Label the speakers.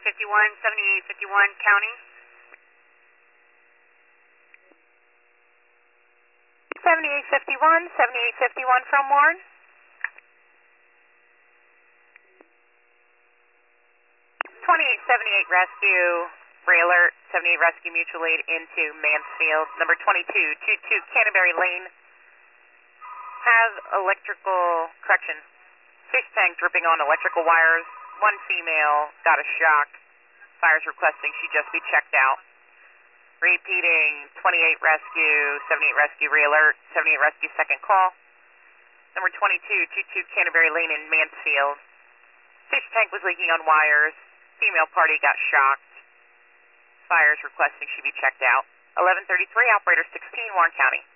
Speaker 1: 7851 County.
Speaker 2: 7851 from Warren.
Speaker 1: 2878 Rescue, Ray Alert, 78 Rescue Mutual Aid into Mansfield. Number 2222 Canterbury Lane has electrical, correction, fish tank dripping on electrical wires. One female got a shock. Fire's requesting she just be checked out. Repeating, 28 Rescue, 78 Rescue, Ray Alert, 78 Rescue, second call. Number 2222 Canterbury Lane in Mansfield. Fish tank was leaking on wires. Female party got shocked. Fire's requesting she be checked out. 1133, operator 16, Warren County.